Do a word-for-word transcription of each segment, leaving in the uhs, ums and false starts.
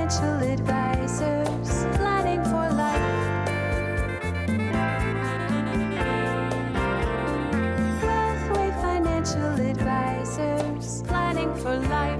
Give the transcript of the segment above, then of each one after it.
Financial Advisors, planning for life. Wealthway Financial Advisors, planning for life.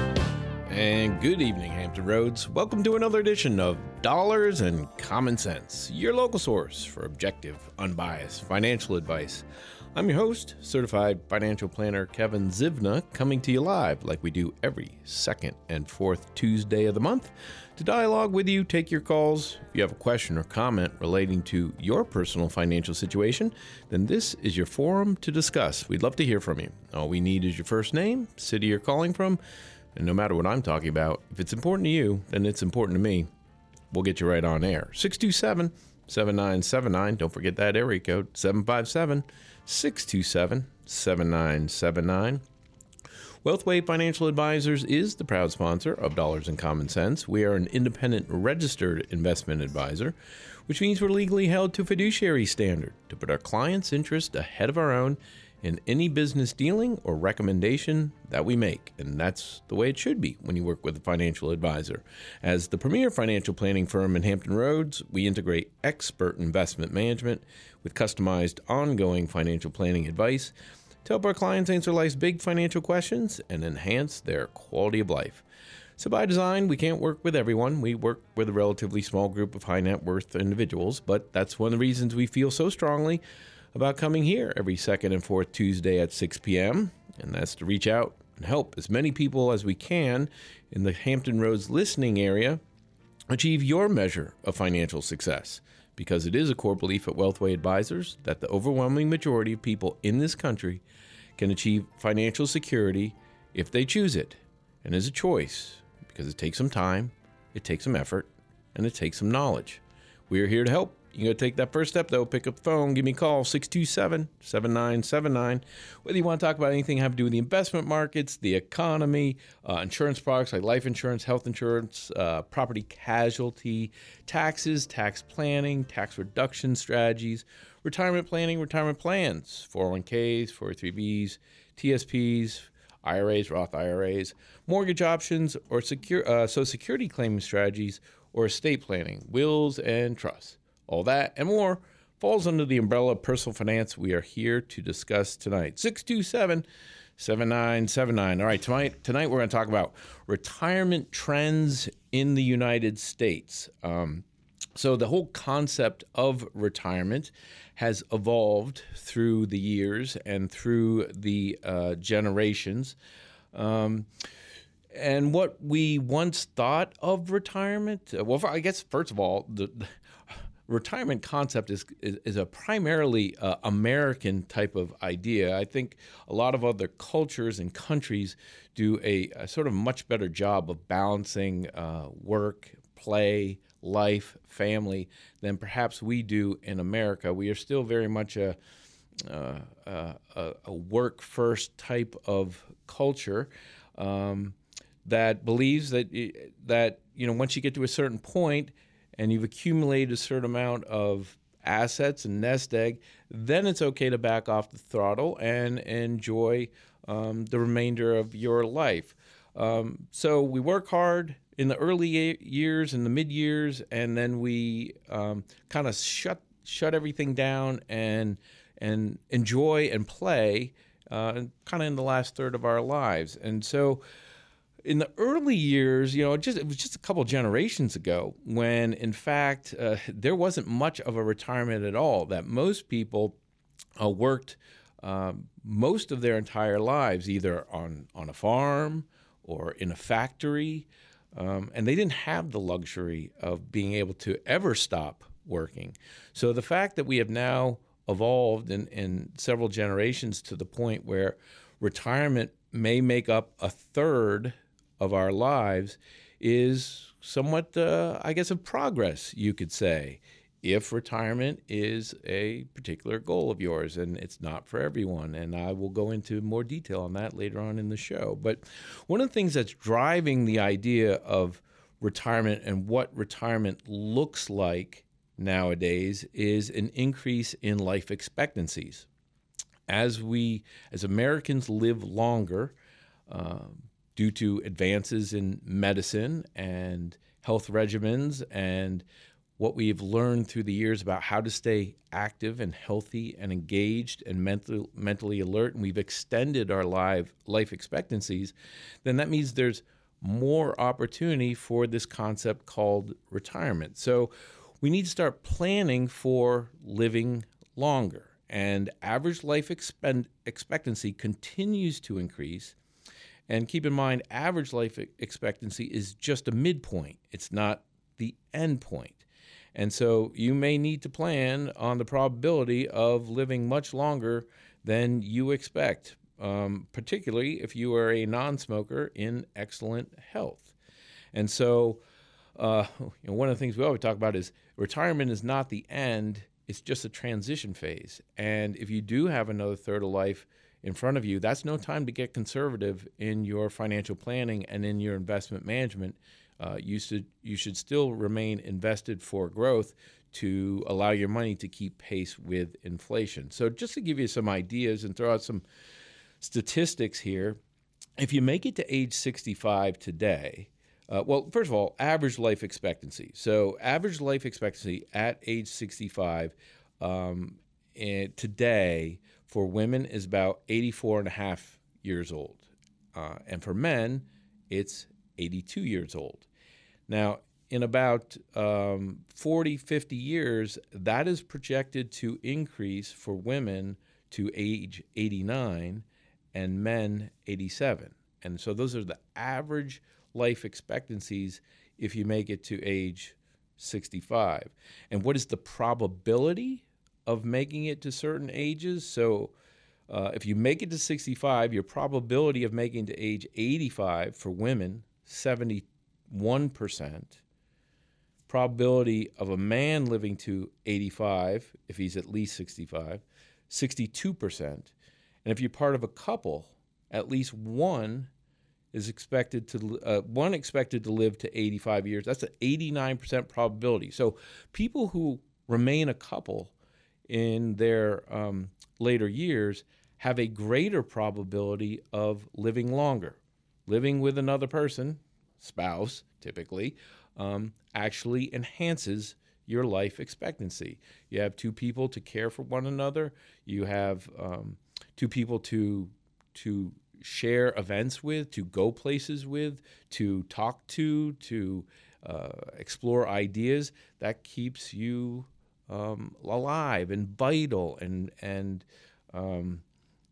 And good evening, Hampton Roads. Welcome to another edition of Dollars and Common Sense, your local source for objective, unbiased financial advice. I'm your host, certified financial planner Kevin Zivna, coming to you live like we do every second and fourth Tuesday of the month to dialogue with you, take your calls. If you have a question or comment relating to your personal financial situation, then this is your forum to discuss. We'd love to hear from you. All we need is your first name, city you're calling from, and no matter what I'm talking about, if it's important to you, then it's important to me. We'll get you right on air. six two seven, seven nine seven nine. Don't forget that area code, seven five seven, six two seven, seven nine seven nine. Wealthway Financial Advisors is the proud sponsor of Dollars and Common Sense. We are an independent registered investment advisor, which means we're legally held to fiduciary standard to put our clients' interest ahead of our own in any business dealing or recommendation that we make. And that's the way it should be when you work with a financial advisor. As the premier financial planning firm in Hampton Roads, we integrate expert investment management with customized ongoing financial planning advice to help our clients answer life's big financial questions and enhance their quality of life. So by design, we can't work with everyone. We work with a relatively small group of high net worth individuals, but that's one of the reasons we feel so strongly about coming here every second and fourth Tuesday at six p.m., and that's to reach out and help as many people as we can in the Hampton Roads listening area achieve your measure of financial success, because it is a core belief at Wealthway Advisors that the overwhelming majority of people in this country can achieve financial security if they choose it, and is a choice because it takes some time, it takes some effort, and it takes some knowledge. We are here to help. You got to take that first step, though. Pick up the phone. Give me a call, six two seven, seven nine seven nine. Whether you want to talk about anything having to do with the investment markets, the economy, uh, insurance products like life insurance, health insurance, uh, property casualty, taxes, tax planning, tax reduction strategies, retirement planning, retirement plans, four oh one k's, four oh three b's, T S P's, I R As, Roth I R As, mortgage options, or secure, uh, Social Security claiming strategies, or estate planning, wills, and trusts. All that and more falls under the umbrella of personal finance we are here to discuss tonight. six two seven, seven nine seven nine. All right, tonight, tonight we're going to talk about retirement trends in the United States. Um, so the whole concept of retirement has evolved through the years and through the uh, generations. Um, and what we once thought of retirement, well, I guess, first of all, the, the retirement concept is, is, is a primarily uh, American type of idea. I think a lot of other cultures and countries do a, a sort of much better job of balancing uh, work, play, life, family than perhaps we do in America. We are still very much a, uh, a, a work-first type of culture um, that believes that that you know once you get to a certain point and you've accumulated a certain amount of assets and nest egg, then it's okay to back off the throttle and enjoy um, the remainder of your life. Um, so we work hard in the early years and the mid years, and then we um, kind of shut shut everything down and and enjoy and play uh, kind of in the last third of our lives. And so in the early years, you know, just it was just a couple generations ago when, in fact, uh, there wasn't much of a retirement at all, that most people uh, worked uh, most of their entire lives either on, on a farm or in a factory, um, and they didn't have the luxury of being able to ever stop working. So the fact that we have now evolved in, in several generations to the point where retirement may make up a third of our lives is somewhat, uh, I guess, of progress, you could say, if retirement is a particular goal of yours, and it's not for everyone. And I will go into more detail on that later on in the show. But one of the things that's driving the idea of retirement and what retirement looks like nowadays is an increase in life expectancies. As we, as Americans live longer, uh, due to advances in medicine and health regimens and what we've learned through the years about how to stay active and healthy and engaged and mental, mentally alert, and we've extended our life, life expectancies, then that means there's more opportunity for this concept called retirement. So we need to start planning for living longer. And average life expend- expectancy continues to increase. And keep in mind, average life expectancy is just a midpoint. It's not the end point. And so you may need to plan on the probability of living much longer than you expect, um, particularly if you are a non-smoker in excellent health. And so uh, you know, one of the things we always talk about is retirement is not the end, it's just a transition phase. And if you do have another third of life in front of you, that's no time to get conservative in your financial planning and in your investment management. Uh, you should you should still remain invested for growth to allow your money to keep pace with inflation. So just to give you some ideas and throw out some statistics here, if you make it to age sixty-five today, uh, well, first of all, average life expectancy. So average life expectancy at age sixty-five um, and today for women is about eighty-four and a half years old. Uh, and for men, it's eighty-two years old. Now, in about um, forty, fifty years, that is projected to increase for women to age eighty-nine and men eighty-seven. And so those are the average life expectancies if you make it to age sixty-five. And what is the probability of making it to certain ages? So uh, if you make it to sixty-five, your probability of making it to age eighty-five for women, seventy-one percent. Probability of a man living to eighty-five, if he's at least sixty-five, sixty-two percent. And if you're part of a couple, at least one is expected to uh, one expected to live to eighty-five years. That's an eighty-nine percent probability. So people who remain a couple in their um, later years have a greater probability of living longer. Living with another person, spouse typically, um, actually enhances your life expectancy. You have two people to care for one another. You have um, two people to to share events with, to go places with, to talk to, to uh, explore ideas. That keeps you um, alive and vital, and and um,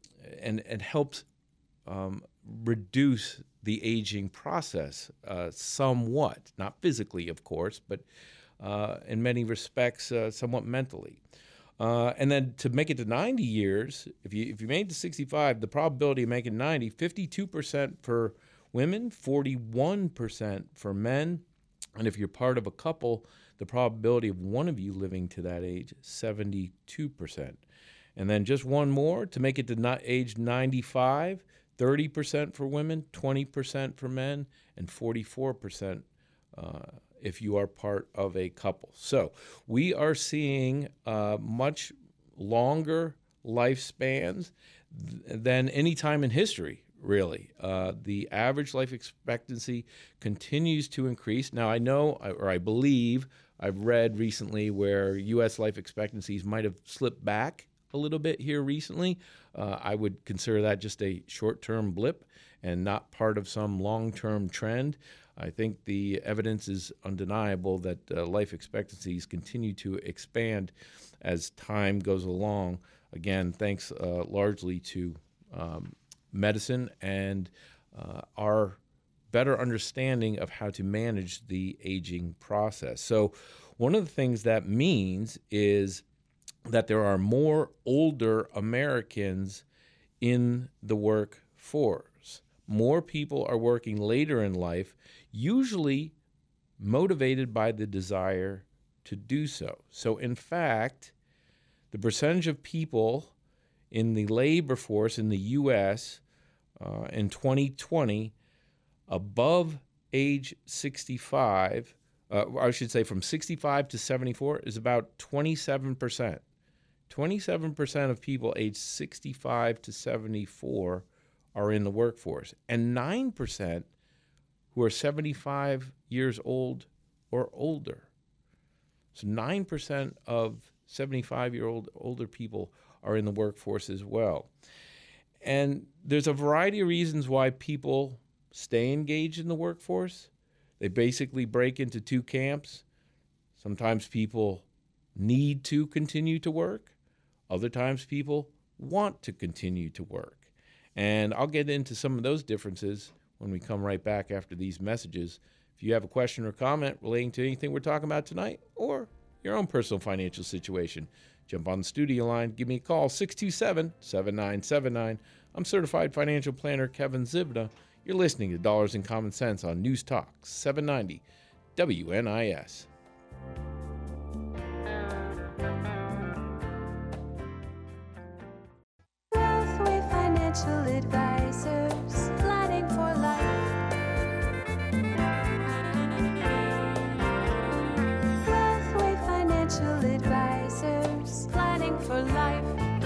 and and helps um, reduce the aging process uh, somewhat, not physically, of course, but uh, in many respects, uh, somewhat mentally. Uh, and then to make it to ninety years, if you if you made it to sixty-five, the probability of making ninety, fifty-two percent for women, forty-one percent for men. And if you're part of a couple, the probability of one of you living to that age, seventy-two percent. And then just one more, to make it to not age ninety-five, thirty percent for women, twenty percent for men, and forty-four percent uh, if you are part of a couple. So we are seeing uh, much longer lifespans th- than any time in history, really. Uh, the average life expectancy continues to increase. Now, I know, or I believe, I've read recently where U S life expectancies might have slipped back a little bit here recently. Uh, I would consider that just a short-term blip and not part of some long-term trend. I think the evidence is undeniable that uh, life expectancies continue to expand as time goes along. Again, thanks uh, largely to um, medicine and uh, our better understanding of how to manage the aging process. So one of the things that means is that there are more older Americans in the workforce. More people are working later in life, usually motivated by the desire to do so. So in fact, the percentage of people in the labor force in the U S uh, in twenty twenty above age sixty-five, uh, I should say from sixty-five to seventy-four, is about twenty-seven percent. twenty-seven percent of people aged sixty-five to seventy-four are in the workforce, and nine percent who are seventy-five years old or older. So nine percent of seventy-five-year-old older people are in the workforce as well. And there's a variety of reasons why people stay engaged in the workforce. They basically break into two camps. Sometimes people need to continue to work. Other times people want to continue to work. And I'll get into some of those differences when we come right back after these messages. If you have a question or comment relating to anything we're talking about tonight or your own personal financial situation, jump on the studio line, give me a call, six two seven, seven nine seven nine. I'm certified financial planner Kevin Zivna. You're listening to Dollars and Common Sense on News Talk seven ninety W N I S. Wealthway Financial Advisors, planning for life. Wealthway Financial Advisors, planning for life.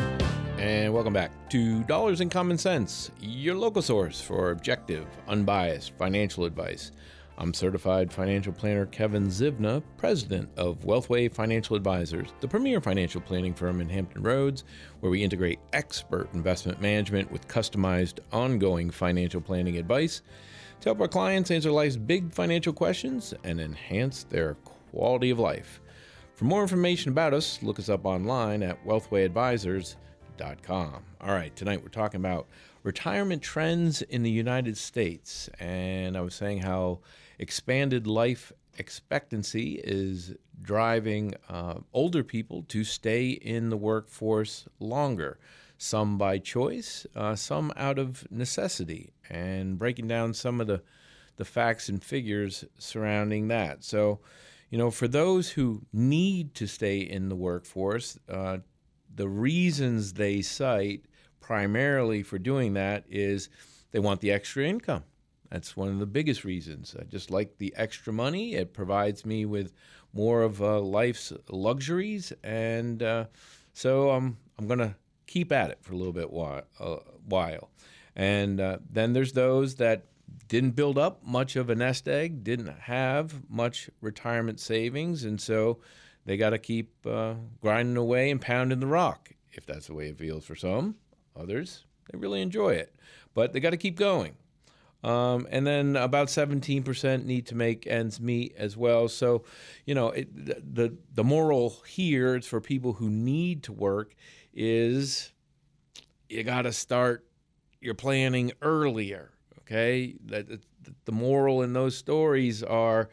And welcome back to Dollars and Common Sense, your local source for objective, unbiased financial advice. I'm certified financial planner Kevin Zivna, president of Wealthway Financial Advisors, the premier financial planning firm in Hampton Roads, where we integrate expert investment management with customized, ongoing financial planning advice to help our clients answer life's big financial questions and enhance their quality of life. For more information about us, look us up online at wealthway advisors dot com. All right, tonight we're talking about retirement trends in the United States. And I was saying how expanded life expectancy is driving uh, older people to stay in the workforce longer, some by choice, uh, some out of necessity, and breaking down some of the, the facts and figures surrounding that. So, you know, for those who need to stay in the workforce, uh, the reasons they cite primarily for doing that is they want the extra income. That's one of the biggest reasons. I just like the extra money. It provides me with more of uh, life's luxuries, and uh, so I'm I'm going to keep at it for a little bit while. Uh, while. And uh, then there's those that didn't build up much of a nest egg, didn't have much retirement savings, and so they got to keep uh, grinding away and pounding the rock, if that's the way it feels for some. Others, they really enjoy it, but they got to keep going. Um, and then about seventeen percent need to make ends meet as well. So, you know, it, the the moral here is for people who need to work is you got to start your planning earlier, okay? That the moral in those stories are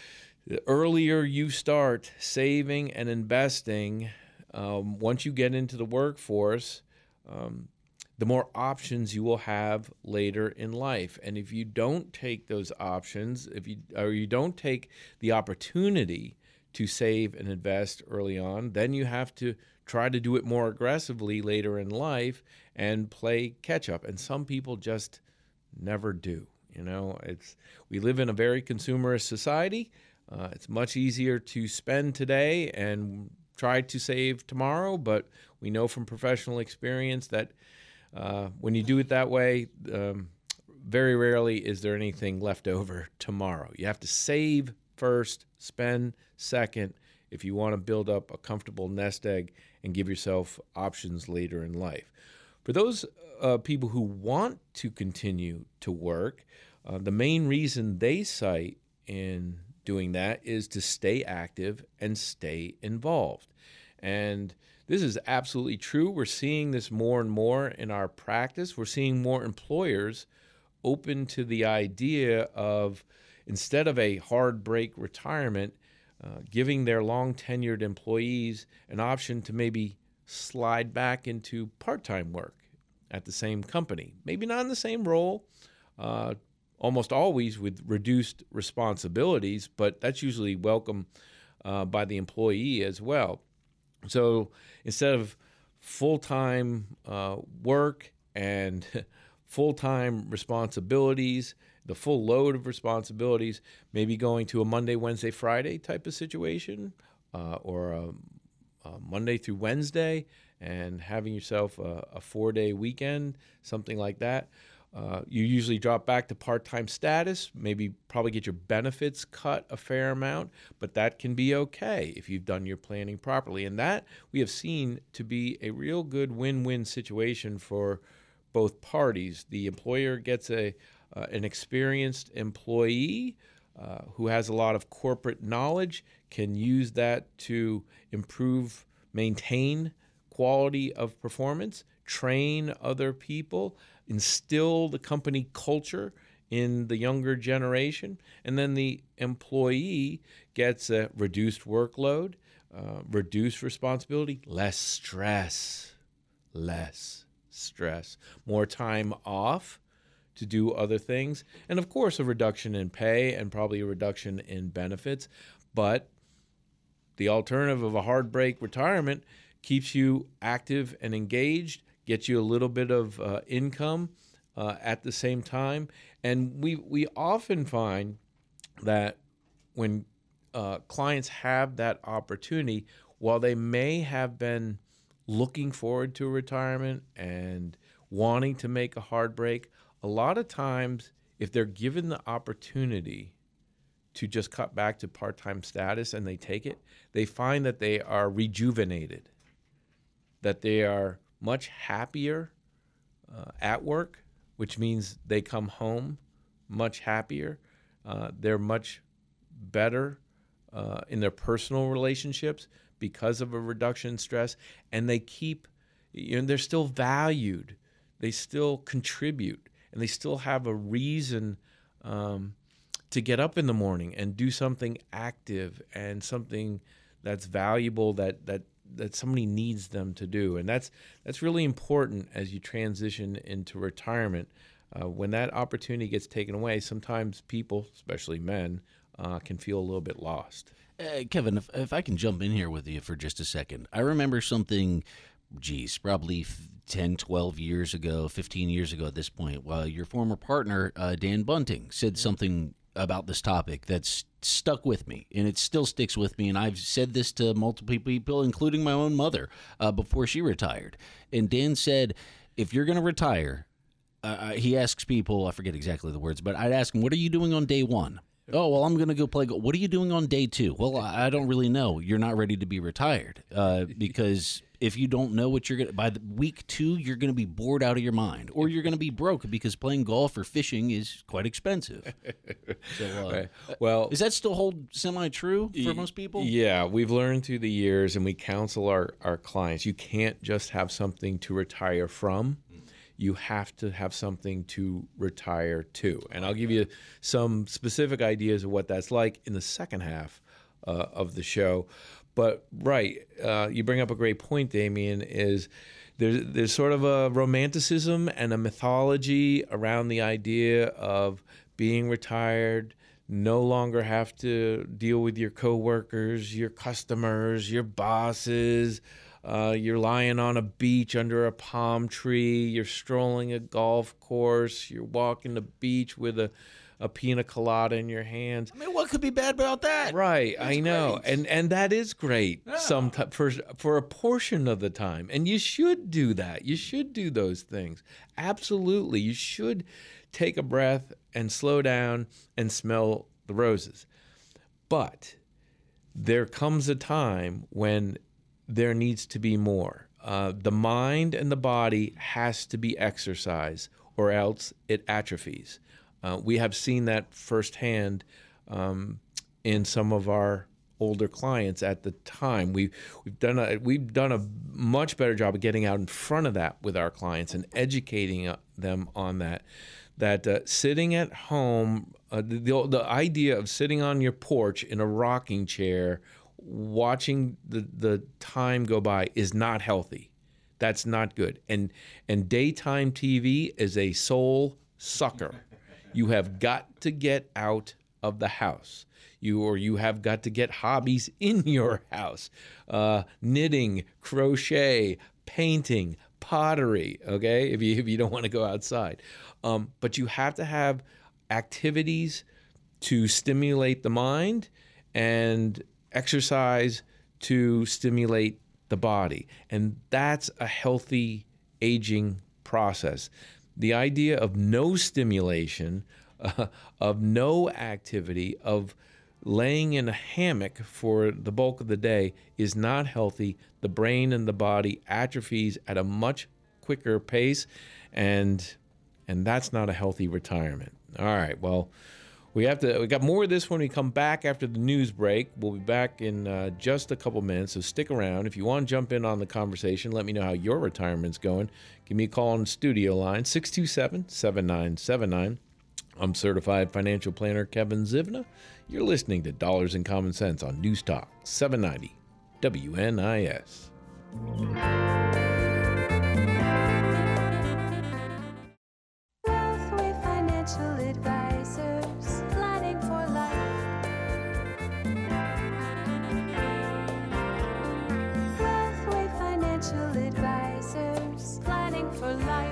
the earlier you start saving and investing, um, once you get into the workforce, um, the more options you will have later in life. And if you don't take those options, if you or you don't take the opportunity to save and invest early on, then you have to try to do it more aggressively later in life and play catch up. And some people just never do. You know, it's we live in a very consumerist society. Uh, it's much easier to spend today and try to save tomorrow, but we know from professional experience that uh, when you do it that way, um, very rarely is there anything left over tomorrow. You have to save first, spend second, if you want to build up a comfortable nest egg and give yourself options later in life. For those uh, people who want to continue to work, uh, the main reason they cite in doing that is to stay active and stay involved. And this is absolutely true. We're seeing this more and more in our practice. We're seeing more employers open to the idea of, instead of a hard break retirement, uh, giving their long-tenured employees an option to maybe slide back into part-time work at the same company. Maybe not in the same role, uh, almost always with reduced responsibilities, but that's usually welcome uh, by the employee as well. So instead of full-time uh, work and full-time responsibilities, the full load of responsibilities, maybe going to a Monday, Wednesday, Friday type of situation, uh, or a, a Monday through Wednesday, and having yourself a, a four-day weekend, something like that. Uh, you usually drop back to part-time status, maybe probably get your benefits cut a fair amount, but that can be okay if you've done your planning properly. And that we have seen to be a real good win-win situation for both parties. The employer gets a uh, an experienced employee uh, who has a lot of corporate knowledge, can use that to improve, maintain quality of performance, train other people, instill the company culture in the younger generation, and then the employee gets a reduced workload, uh, reduced responsibility, less stress, less stress, more time off to do other things, and of course a reduction in pay and probably a reduction in benefits. But the alternative of a hard break retirement keeps you active and engaged, gets you a little bit of uh, income uh, at the same time. And we we often find that when uh, clients have that opportunity, while they may have been looking forward to retirement and wanting to make a hard break, a lot of times if they're given the opportunity to just cut back to part-time status and they take it, they find that they are rejuvenated, that they are much happier uh, at work, which means they come home much happier. Uh, they're much better uh, in their personal relationships because of a reduction in stress, and they keep, you know, they're still valued. They still contribute, and they still have a reason um, to get up in the morning and do something active and something that's valuable that that that somebody needs them to do. And that's that's really important as you transition into retirement. Uh, when that opportunity gets taken away, sometimes people, especially men, uh, can feel a little bit lost. Uh, Kevin, if, if I can jump in here with you for just a second. I remember something, geez, probably ten, twelve years ago, fifteen years ago at this point, while your former partner, uh, Dan Bunting, said something about this topic that's stuck with me, and it still sticks with me. And I've said this to multiple people, including my own mother, uh, before she retired. And Dan said, if you're going to retire, uh, he asks people, I forget exactly the words, but I'd ask him, what are you doing on day one? Oh, well, I'm going to go play golf. What are you doing on day two? Well, I don't really know. You're not ready to be retired uh, because if you don't know what you're going to, by the week two, you're going to be bored out of your mind, or you're going to be broke because playing golf or fishing is quite expensive. So, uh, Right. Well, does that still hold semi-true for most people? Yeah, we've learned through the years, and we counsel our, our clients, you can't just have something to retire from. You have to have something to retire to. And I'll give you some specific ideas of what that's like in the second half uh, of the show. But, right, uh, you bring up a great point, Damien, is there's, there's sort of a romanticism and a mythology around the idea of being retired, no longer have to deal with your coworkers, your customers, your bosses. Uh, you're lying on a beach under a palm tree. You're strolling a golf course. You're walking the beach with a, a pina colada in your hands. I mean, what could be bad about that? Right, That's I know, great. and and that is great. Yeah. Some t- for for a portion of the time, and you should do that. You should do those things. Absolutely, you should take a breath and slow down and smell the roses. But there comes a time when there needs to be more. Uh, the mind and the body has to be exercised, or else it atrophies. Uh, we have seen that firsthand um, in some of our older clients at the time. We, we've done a we've done a much better job of getting out in front of that with our clients and educating uh, them on that. That uh, sitting at home, uh, the, the the idea of sitting on your porch in a rocking chair, watching the, the time go by is not healthy. That's not good. And and daytime T V is a soul sucker. You have got to get out of the house. You or you have got to get hobbies in your house. Uh, knitting, crochet, painting, pottery, okay, if you if you don't want to go outside. Um, but you have to have activities to stimulate the mind and exercise to stimulate the body. And that's a healthy aging process. the idea of no stimulation, uh, of no activity, of laying in a hammock for the bulk of the day is not healthy. The brain and the body atrophies at a much quicker pace, and and that's not a healthy retirement. All right, well, we have to. We got more of this when we come back after the news break. We'll be back in uh, just a couple minutes, so stick around. If you want to jump in on the conversation, let me know how your retirement's going. Give me a call on the studio line, six two seven, seven nine seven nine. I'm certified financial planner Kevin Zivna. You're listening to Dollars and Common Sense on News Talk seven ninety W N I S. Wealthway Financial Advisors, planning for life. Wealthway Financial Advisors, planning for life.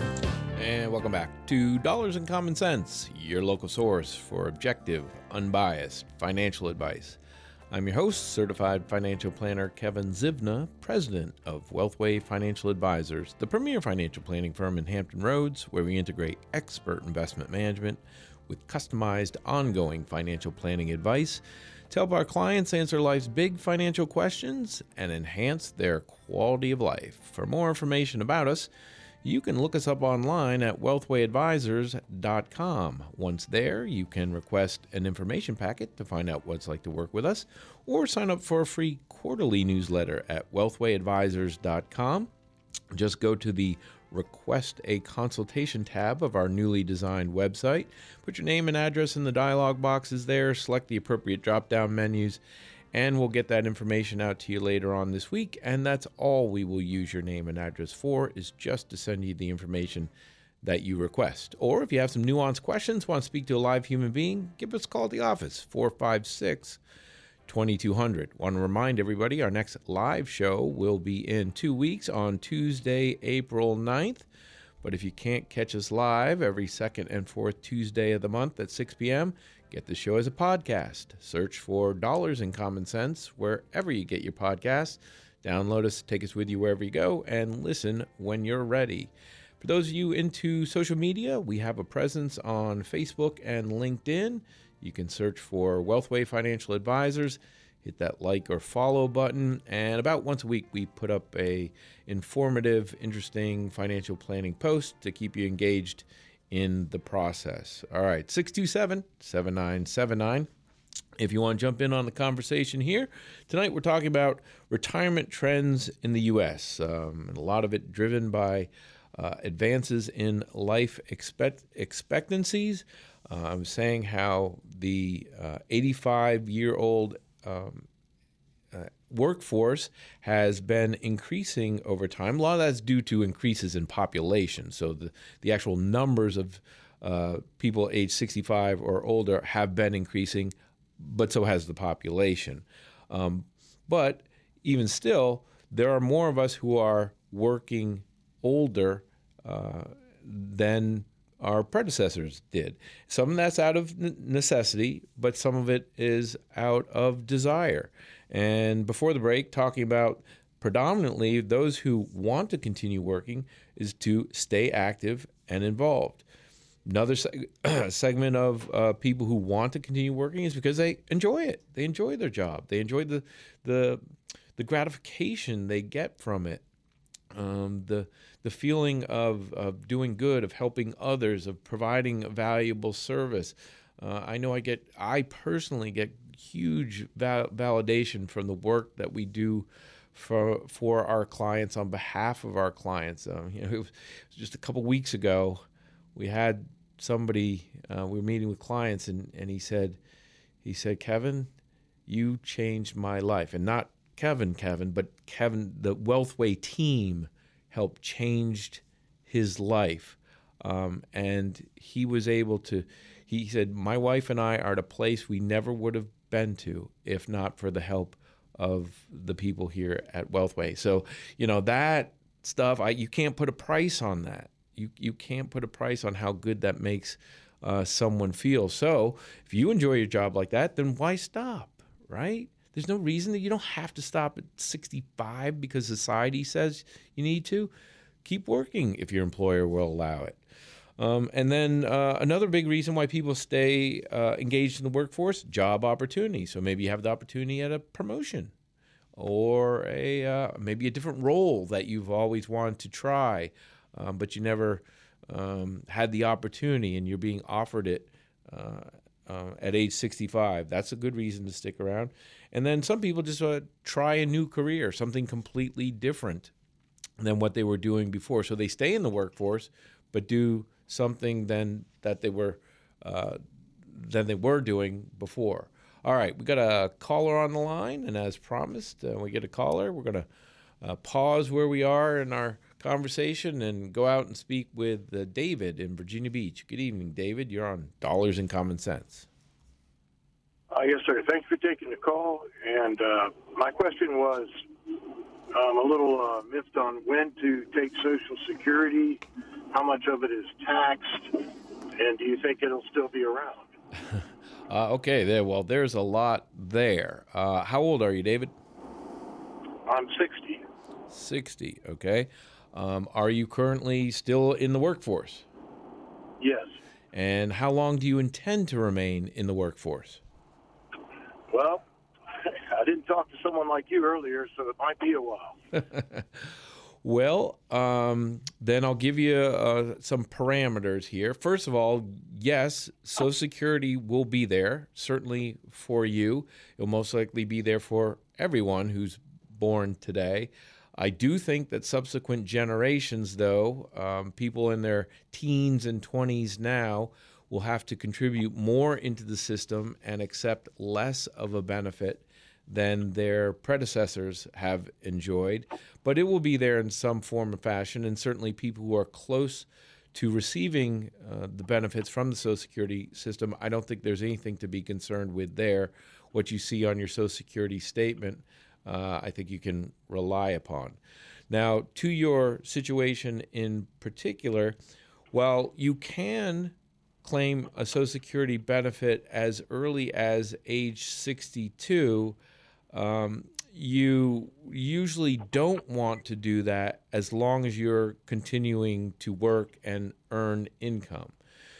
And welcome back to Dollars and Common Sense, your local source for objective, unbiased financial advice. I'm your host, certified financial planner Kevin Zivna, president of Wealthway Financial Advisors, the premier financial planning firm in Hampton Roads, where we integrate expert investment management with customized, ongoing financial planning advice to help our clients answer life's big financial questions and enhance their quality of life. For more information about us, you can look us up online at wealthway advisors dot com. Once there, you can request an information packet to find out what it's like to work with us, or sign up for a free quarterly newsletter at wealthway advisors dot com. Just go to the Request a Consultation tab of our newly designed website. Put your name and address in the dialog boxes there, select the appropriate drop-down menus, and we'll get that information out to you later on this week. And that's all we will use your name and address for, is just to send you the information that you request. Or if you have some nuanced questions, want to speak to a live human being, give us a call at the office, four five six, two two zero zero. Want to remind everybody, our next live show will be in two weeks on Tuesday, April ninth. But if you can't catch us live every second and fourth Tuesday of the month at six p.m., get the show as a podcast. Search for Dollars and Common Sense wherever you get your podcasts. Download us, take us with you wherever you go, and listen when you're ready. For those of you into social media, we have a presence on Facebook and LinkedIn. You can search for Wealthway Financial Advisors, hit that like or follow button, and about once a week we put up a informative, interesting financial planning post to keep you engaged in the process. All right, six two seven, seven nine seven nine. If you want to jump in on the conversation here, tonight we're talking about retirement trends in the U S, um, and a lot of it driven by uh, advances in life expect- expectancies. Uh, I'm saying how the uh, eighty-five-year-old um, uh, workforce has been increasing over time. A lot of that's due to increases in population. So the, the actual numbers of uh, people age sixty-five or older have been increasing, but so has the population. Um, but even still, there are more of us who are working older uh, than our predecessors did. Some of that's out of necessity, but some of it is out of desire. And before the break, talking about predominantly those who want to continue working is to stay active and involved. Another seg- segment of uh, people who want to continue working is because they enjoy it. They enjoy their job. They enjoy the the the gratification they get from it. Um, the the feeling of, of doing good, of helping others, of providing a valuable service. Uh, I know I get, I personally get huge val- validation from the work that we do for for our clients on behalf of our clients. Um, you know, it was just a couple weeks ago, we had somebody, uh, we were meeting with clients, and, and he said, he said, Kevin, you changed my life. And not Kevin, Kevin, but Kevin, the Wealthway team helped change his life. Um, and he was able to, he said, my wife and I are at a place we never would have been to if not for the help of the people here at Wealthway. So, you know, that stuff, I you can't put a price on that. You you can't put a price on how good that makes uh, someone feel. So if you enjoy your job like that, then why stop, right? There's no reason that you don't have to stop at sixty-five because society says you need to. Keep working if your employer will allow it. Um, and then uh, another big reason why people stay uh, engaged in the workforce, job opportunity. So maybe you have the opportunity at a promotion or a uh, maybe a different role that you've always wanted to try, um, but you never um, had the opportunity, and you're being offered it uh, uh, at age sixty-five. That's a good reason to stick around. And then some people just uh, try a new career, something completely different than what they were doing before. So they stay in the workforce, but do something then that they were uh, than they were doing before. All right, we got a caller on the line, and as promised, uh, we get a caller. We're going to uh, pause where we are in our conversation and go out and speak with uh, David in Virginia Beach. Good evening, David. You're on Dollars and Common Sense. Uh, yes, sir. Thanks for taking the call. And uh, my question was, I'm a little uh, miffed on when to take Social Security, how much of it is taxed, and do you think it'll still be around? uh, okay, there. Well, there's a lot there. Uh, how old are you, David? I'm sixty. sixty, okay. Um, are you currently still in the workforce? Yes. And how long do you intend to remain in the workforce? Well, I didn't talk to someone like you earlier, so it might be a while. Well, um, then I'll give you uh, some parameters here. First of all, yes, Social Security will be there, certainly for you. It'll most likely be there for everyone who's born today. I do think that subsequent generations, though, um, people in their teens and twenties now, will have to contribute more into the system and accept less of a benefit than their predecessors have enjoyed. But it will be there in some form or fashion, and certainly people who are close to receiving uh, the benefits from the Social Security system, I don't think there's anything to be concerned with there. What you see on your Social Security statement, uh, I think you can rely upon. Now, to your situation in particular, while you can claim a Social Security benefit as early as age sixty-two, um, you usually don't want to do that as long as you're continuing to work and earn income.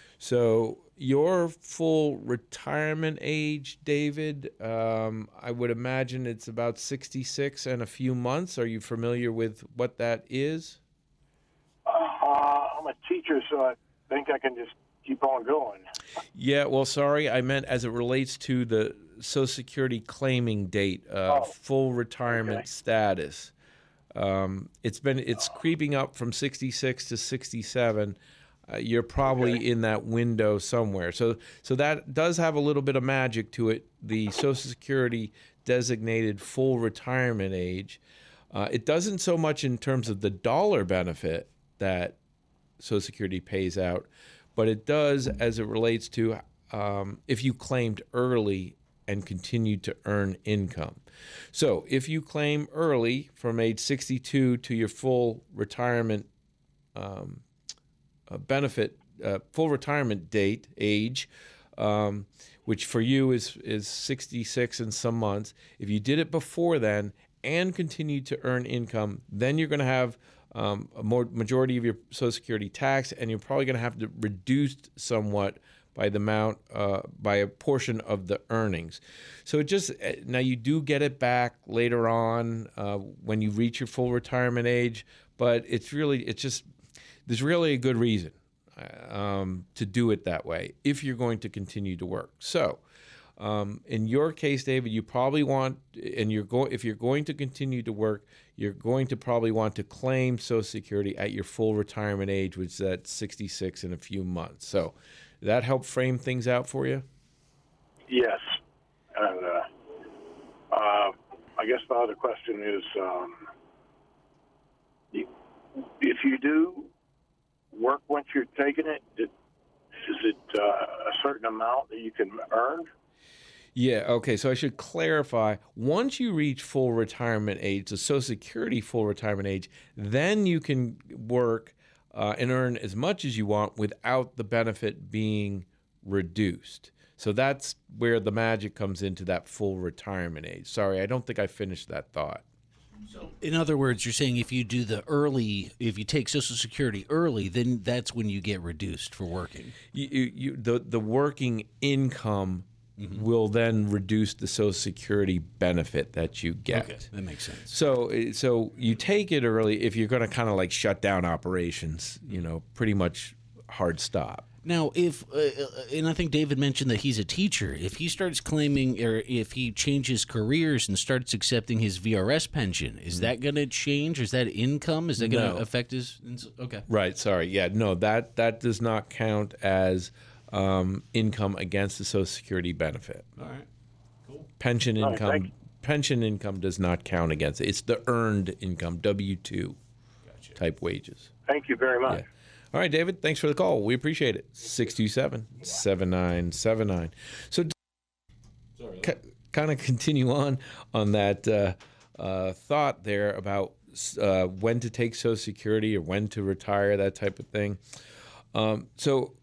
So your full retirement age, David, um, I would imagine it's about sixty-six and a few months. Are you familiar with what that is? Uh, I'm a teacher, so I think I can just keep on going. Yeah, well, sorry, I meant as it relates to the Social Security claiming date, uh, Oh, full retirement okay. status. Um, it's been it's creeping up from sixty-six to sixty-seven. Uh, you're probably Okay. in that window somewhere. So, so that does have a little bit of magic to it. The Social Security designated full retirement age. Uh, it doesn't so much in terms of the dollar benefit that Social Security pays out, but it does as it relates to um, if you claimed early and continued to earn income. So if you claim early from age sixty-two to your full retirement um, uh, benefit, uh, full retirement date, age, um, which for you is, is sixty-six and some months, if you did it before then and continued to earn income, then you're going to have Um, a more majority of your Social Security tax, and you're probably going to have to reduce somewhat by the amount, uh, by a portion of the earnings. So it just, now you do get it back later on uh, when you reach your full retirement age, but it's really, it's just, there's really a good reason um, to do it that way if you're going to continue to work. So Um, in your case, David, you probably want, and you're going, if you're going to continue to work, you're going to probably want to claim Social Security at your full retirement age, which is at sixty-six in a few months. So, did that help frame things out for you? Yes. And uh, uh, I guess the other question is, um, if you do work once you're taking it, is it uh, a certain amount that you can earn? Yeah, okay, so I should clarify. Once you reach full retirement age, the Social Security full retirement age, then you can work uh, and earn as much as you want without the benefit being reduced. So that's where the magic comes into that full retirement age. Sorry, I don't think I finished that thought. In other words, you're saying if you do the early, if you take Social Security early, then that's when you get reduced for working. You, you, you, the the working income mm-hmm. will then reduce the Social Security benefit that you get. Okay, that makes sense. So so you take it early if you're going to kind of like shut down operations. You know, pretty much hard stop. Now, if, uh, and I think David mentioned that he's a teacher, if he starts claiming, or if he changes careers and starts accepting his V R S pension, is that going to change? Is that income? Is that going to No. affect his, okay. Right, sorry. Yeah, no, that, that does not count as um, income against the Social Security benefit. All right, cool. Pension All right, income, thank you. pension income does not count against it. It's the earned income, W two Gotcha. type wages. Thank you very much. Yeah. All right, David, thanks for the call. We appreciate it. six two seven, seven nine seven nine. So c- kind of continue on on that uh, uh, thought there about uh, when to take Social Security or when to retire, that type of thing. Um, so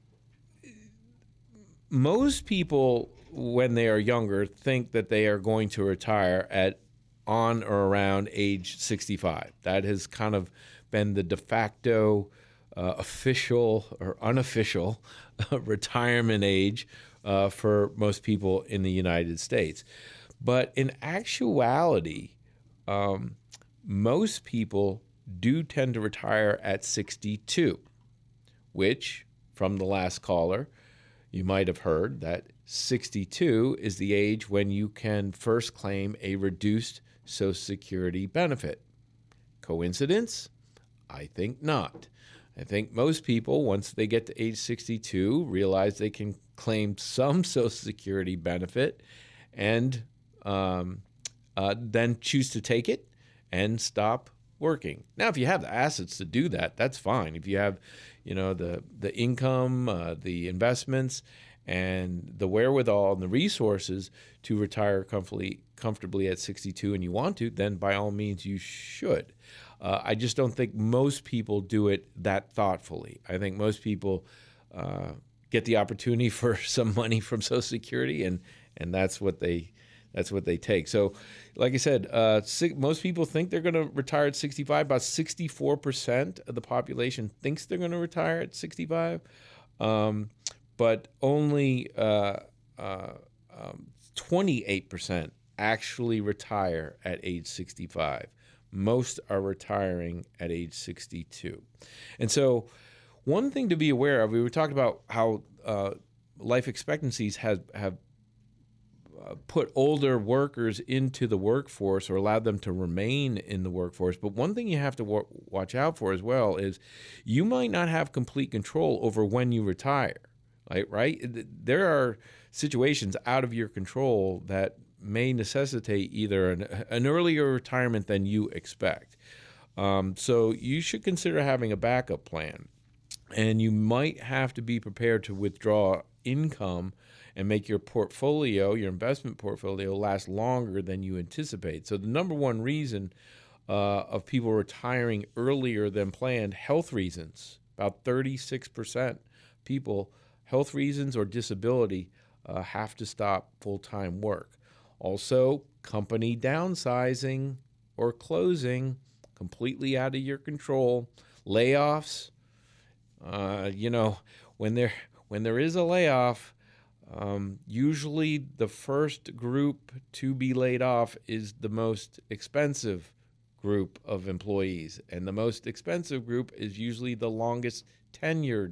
most people, when they are younger, think that they are going to retire at on or around age sixty-five. That has kind of been the de facto Uh, official or unofficial uh, retirement age uh, for most people in the United States. But in actuality, um, most people do tend to retire at sixty-two, which, from the last caller, you might have heard that sixty-two is the age when you can first claim a reduced Social Security benefit. Coincidence? I think not. I think most people, once they get to age sixty-two, realize they can claim some Social Security benefit and um, uh, then choose to take it and stop working. Now, if you have the assets to do that, that's fine. If you have, you know, the the income, uh, the investments, and the wherewithal and the resources to retire comfortably, comfortably at sixty-two, and you want to, then by all means you should. Uh, I just don't think most people do it that thoughtfully. I think most people uh, get the opportunity for some money from Social Security, and and that's what they that's what they take. So, like I said, uh, si- most people think they're going to retire at sixty-five. About sixty-four percent of the population thinks they're going to retire at sixty-five, um, but only uh, uh, um, twenty-eight percent actually retire at age sixty-five. Most are retiring at age sixty-two. And so one thing to be aware of, we were talking about how uh, life expectancies has, have uh, put older workers into the workforce or allowed them to remain in the workforce. But one thing you have to w- watch out for as well is you might not have complete control over when you retire, right? right? There are situations out of your control that may necessitate either an, an earlier retirement than you expect. Um, so you should consider having a backup plan. And you might have to be prepared to withdraw income and make your portfolio, your investment portfolio, last longer than you anticipate. So the number one reason uh, of people retiring earlier than planned, health reasons. About thirty-six percent people, health reasons or disability, uh, have to stop full-time work. Also, company downsizing or closing, completely out of your control. Layoffs, uh, you know, when there when there is a layoff, um, usually the first group to be laid off is the most expensive group of employees, and the most expensive group is usually the longest tenured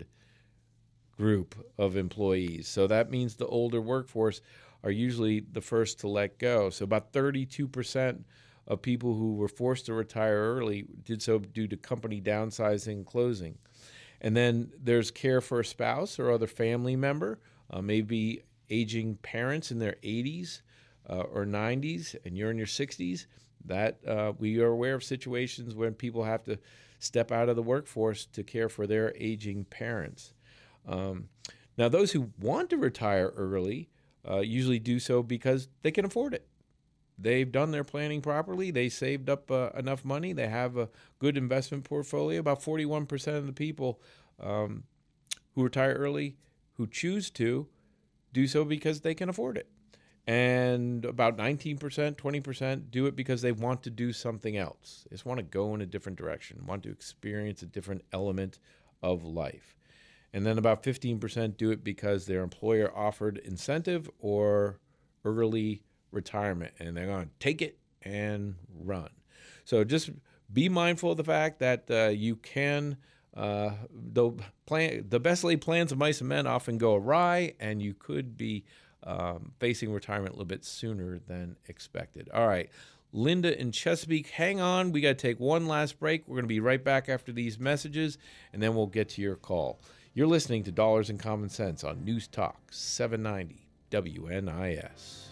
group of employees. So that means the older workforce are usually the first to let go. So about thirty-two percent of people who were forced to retire early did so due to company downsizing and closing. And then there's care for a spouse or other family member, uh, maybe aging parents in their eighties uh, or nineties, and you're in your sixties. That uh, we are aware of situations when people have to step out of the workforce to care for their aging parents. Um, now, those who want to retire early Uh, usually do so because they can afford it. They've done their planning properly. They saved up uh, enough money. They have a good investment portfolio. About forty-one percent of the people um, who retire early, who choose to, do so because they can afford it. And about nineteen percent, twenty percent do it because they want to do something else. They just want to go in a different direction, want to experience a different element of life. And then about fifteen percent do it because their employer offered incentive or early retirement, and they're going to take it and run. So just be mindful of the fact that uh, you can, uh, the, plan, the best laid plans of mice and men often go awry, and you could be Um, facing retirement a little bit sooner than expected. All right, Linda in Chesapeake, hang on. We got to take one last break. We're going to be right back after these messages, and then we'll get to your call. You're listening to Dollars and Common Sense on News Talk seven ninety W N I S.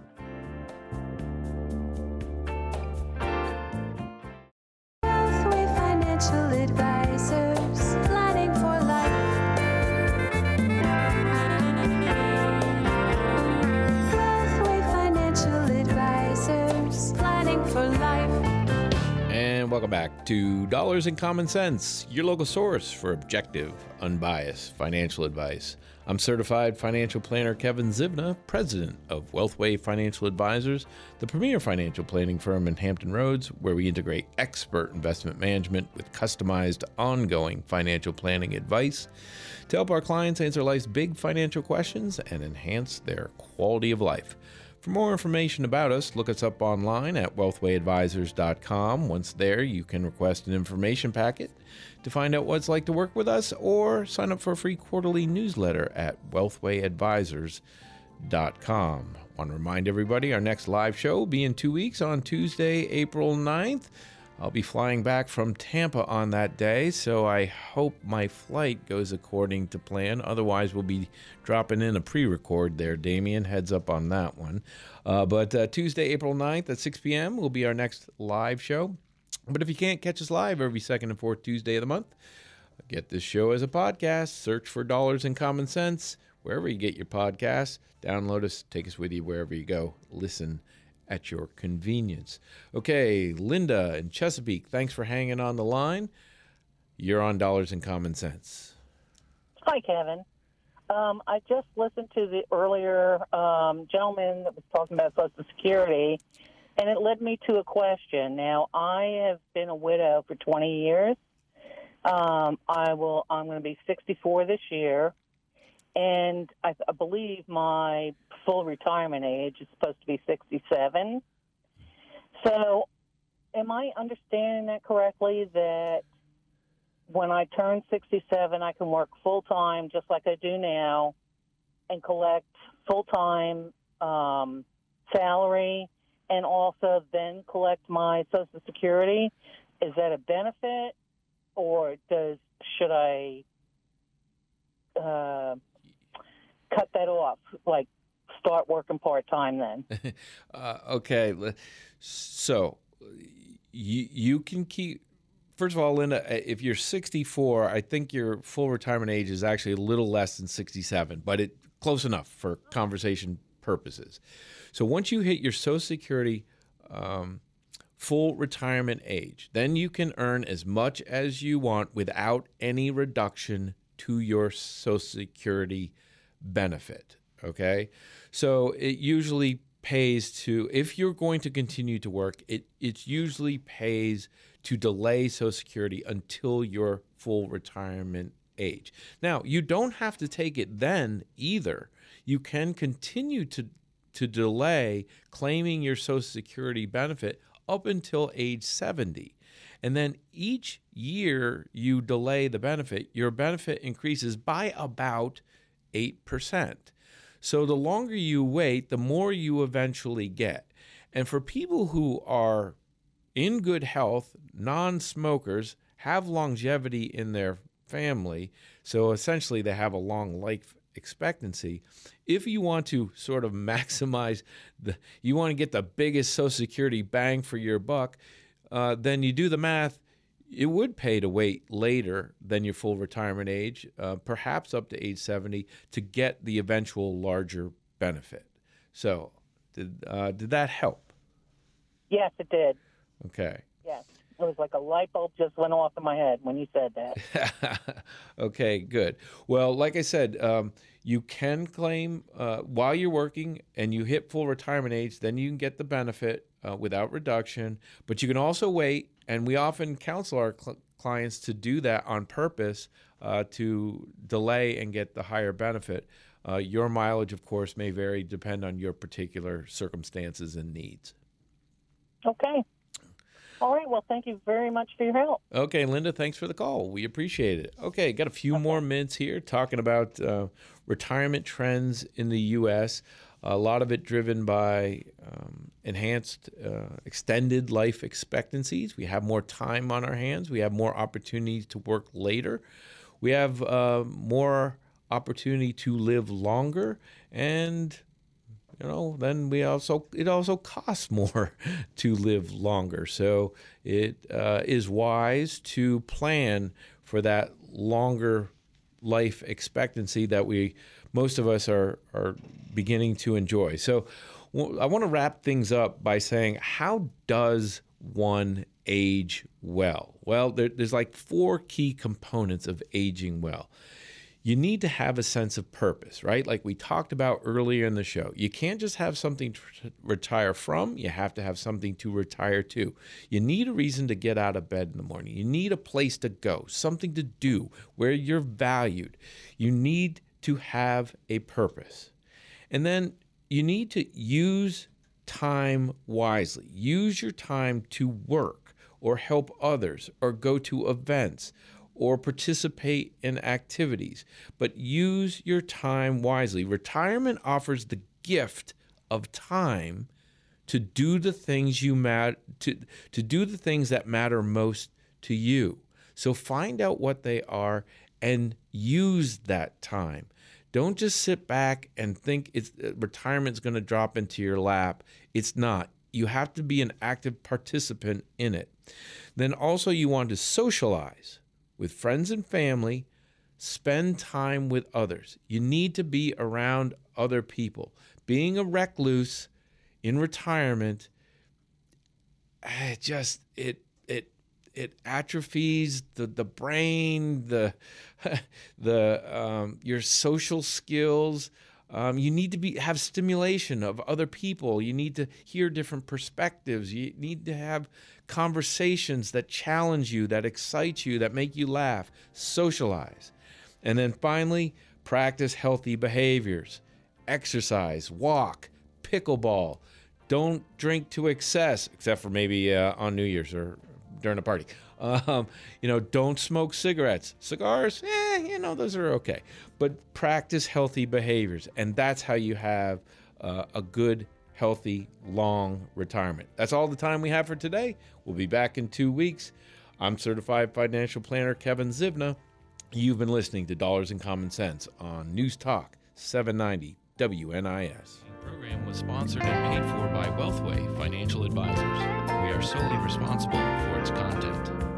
Wealthway Financial Advisors, planning for life. Wealthway Financial Advisors, planning for life. And welcome back to Dollars and Common Sense, your local source for objective, unbiased financial advice. I'm certified financial planner Kevin Zivna, president of Wealthway Financial Advisors, the premier financial planning firm in Hampton Roads, where we integrate expert investment management with customized, ongoing financial planning advice to help our clients answer life's big financial questions and enhance their quality of life. For more information about us, look us up online at wealthway advisors dot com. Once there, you can request an information packet to find out what it's like to work with us, or sign up for a free quarterly newsletter at wealthway advisors dot com. I want to remind everybody our next live show will be in two weeks on Tuesday, April ninth. I'll be flying back from Tampa on that day, so I hope my flight goes according to plan. Otherwise, we'll be dropping in a pre-record there, Damien. Heads up on that one. Uh, but uh, Tuesday, April ninth at six p.m. will be our next live show. But if you can't catch us live every second and fourth Tuesday of the month, get this show as a podcast. Search for Dollars and Common Sense wherever you get your podcasts. Download us, take us with you wherever you go. Listen at your convenience. Okay, Linda in Chesapeake, thanks for hanging on the line. You're on Dollars and Common Sense. Hi, Kevin. Um, I just listened to the earlier um, gentleman that was talking about Social Security, and it led me to a question. Now, I have been a widow for twenty years. Um, I will. I'm going to be sixty-four this year, and I, I believe my full retirement age is supposed to be sixty-seven. So am I understanding that correctly, that when I turn sixty-seven, I can work full-time just like I do now and collect full-time um, salary and also then collect my Social Security? Is that a benefit, or does should I uh, cut that off, like start working part-time then? uh, okay, so you you can keep. First of all, Linda, if you're sixty-four, I think your full retirement age is actually a little less than sixty-seven, but it close enough for conversation purposes. So once you hit your Social Security um, full retirement age, then you can earn as much as you want without any reduction to your Social Security benefit. Okay, so it usually pays to, if you're going to continue to work, it it usually pays to delay Social Security until your full retirement age. Now, you don't have to take it then either. You can continue to to delay claiming your Social Security benefit up until age seventy. And then each year you delay the benefit, your benefit increases by about eight percent. So the longer you wait, the more you eventually get. And for people who are in good health, non-smokers, have longevity in their family, so essentially they have a long life expectancy, if you want to sort of maximize, the, you want to get the biggest Social Security bang for your buck, uh, then you do the math. It would pay to wait later than your full retirement age, uh, perhaps up to age seventy, to get the eventual larger benefit. So did uh, did that help? Yes, it did. Okay. Yes. It was like a light bulb just went off in my head when you said that. Okay, good. Well, like I said, um, you can claim uh, while you're working and you hit full retirement age, then you can get the benefit uh, without reduction. But you can also wait, and we often counsel our cl- clients to do that on purpose uh, to delay and get the higher benefit. Uh, your mileage, of course, may vary, depend on your particular circumstances and needs. Okay. All right. Well, thank you very much for your help. Okay, Linda, thanks for the call. We appreciate it. Okay, got a few more minutes here talking about uh, retirement trends in the U S, a lot of it driven by um, enhanced, uh, extended life expectancies. We have more time on our hands. We have more opportunities to work later. We have uh, more opportunity to live longer, and you know, then we also it also costs more to live longer. So it uh, is wise to plan for that longer life expectancy that we most of us are are beginning to enjoy. So well, I want to wrap things up by saying, how does one age well? Well, there, there's like four key components of aging well. You need to have a sense of purpose, right? Like we talked about earlier in the show. You can't just have something to retire from. You have to have something to retire to. You need a reason to get out of bed in the morning. You need a place to go, something to do where you're valued. You need to have a purpose. And then you need to use time wisely. Use your time to work or help others or go to events or participate in activities, but use your time wisely. Retirement offers the gift of time to do the things you mat- to, to do the things that matter most to you. So find out what they are and use that time. Don't just sit back and think it's retirement's going to drop into your lap. It's not. You have to be an active participant in it. Then also you want to socialize with friends and family, spend time with others. You need to be around other people. Being a recluse in retirement, it just it it it atrophies the, the brain, the the um, your social skills. Um, you need to be have stimulation of other people. You need to hear different perspectives. You need to have conversations that challenge you, that excite you, that make you laugh. Socialize. And then finally, practice healthy behaviors. Exercise, walk, pickleball. Don't drink to excess, except for maybe uh, on New Year's or during a party. Um, you know, don't smoke cigarettes. Cigars, eh, you know, those are okay. But practice healthy behaviors, and that's how you have uh, a good, healthy, long retirement. That's all the time we have for today. We'll be back in two weeks. I'm Certified Financial Planner Kevin Zivna. You've been listening to Dollars and Common Sense on News Talk seven ninety W N I S. The program was sponsored and paid for by Wealthway Financial Advisors. We are solely responsible for its content.